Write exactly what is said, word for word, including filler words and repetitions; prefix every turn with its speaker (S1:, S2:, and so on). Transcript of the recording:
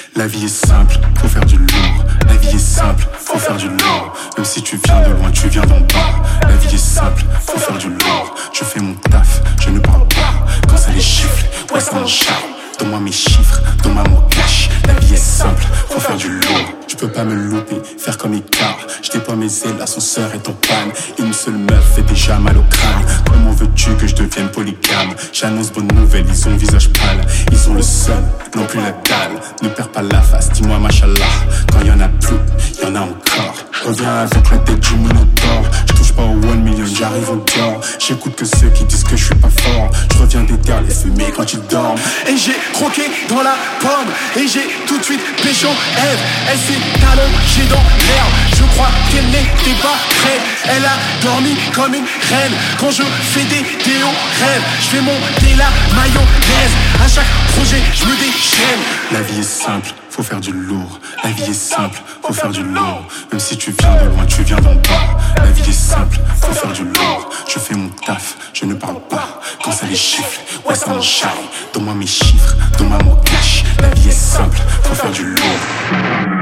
S1: La vie est simple, faut faire du lourd. La vie est simple, faut faire du lourd. Même si tu viens de loin, tu viens d'en bas. La vie est simple, faut faire du lourd. Je fais mon taf, je ne parle pas. Quand ça les chiffle, ouais ça m'encharme. Donne-moi mes chiffres, donne-moi mon cash. La vie est simple, faut faire du lourd. Je peux pas me louper, faire comme Icar. Je déploie mes ailes, l'ascenseur est en panne. Une seule meuf fait déjà mal au crâne. Comment veux-tu que je devienne polygame? J'annonce bonne nouvelle, ils ont le visage pâle. Ils ont le seum, non plus la dalle. Ne perds pas la face, dis-moi machallah. Quand y'en a plus, y'en a encore. Je reviens avec la tête du Minotaure. Je touche pas au one million, j'arrive en dehors. J'écoute que ceux qui disent que je suis pas fort. Je reviens des terres, les fumées quand ils dorment.
S2: Et j'ai croqué dans la pomme. Et j'ai tout de suite pécho Eve. Elle s'est allongée dans l'herbe. Je crois qu'elle n'était pas prête. Elle a dormi comme une reine. Quand je fais des théorèmes, je fais monter la mayonnaise. À chaque projet, je me déchaîne.
S1: La vie est simple, faut faire du lourd. La vie est simple, faut faire du lourd. Même si tu viens de loin, tu viens d'en bas. La vie est simple, faut faire du lourd. Je fais mon taf, je ne parle pas. Quand ça les chiffle, ouais ça m'encharme. Donne-moi mes chiffres, donne-moi mon cash. La vie est simple, faut faire du lourd.